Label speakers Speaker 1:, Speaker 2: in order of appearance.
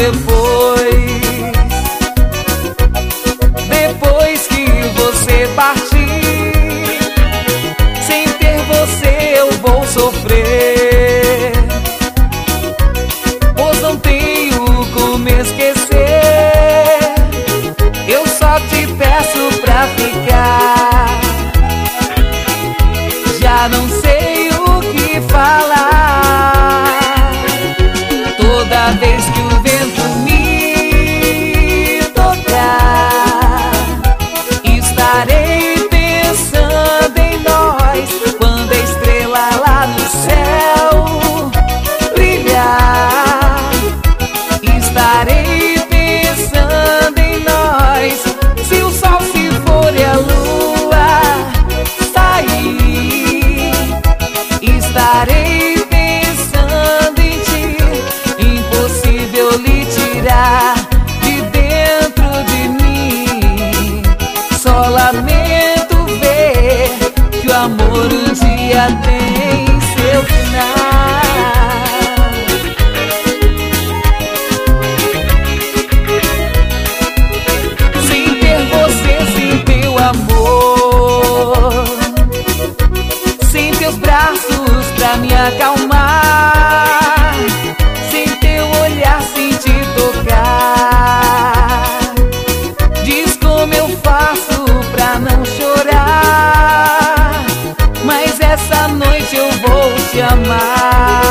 Speaker 1: depois que você partir. Sem ter você eu vou sofrer, pois não tenho como esquecer. Eu só te peço pra ficar. Já não sei o que falar. Toda vez que o vento me tocar, estarei pensando em nós. Quando a estrela lá no céu brilhar, estarei pensando em nós. Se o sol se for e a lua sair, estarei pensando em ti. Impossível lhe tirar de dentro de mim. Só lamento ver que o amor um dia tem seu final. Sem ter você, sem teu amor, sem teus braços pra me acalmar, sem teu olhar, sem te tocar. Diz como eu faço pra não chorar, mas essa noite eu vou te amar.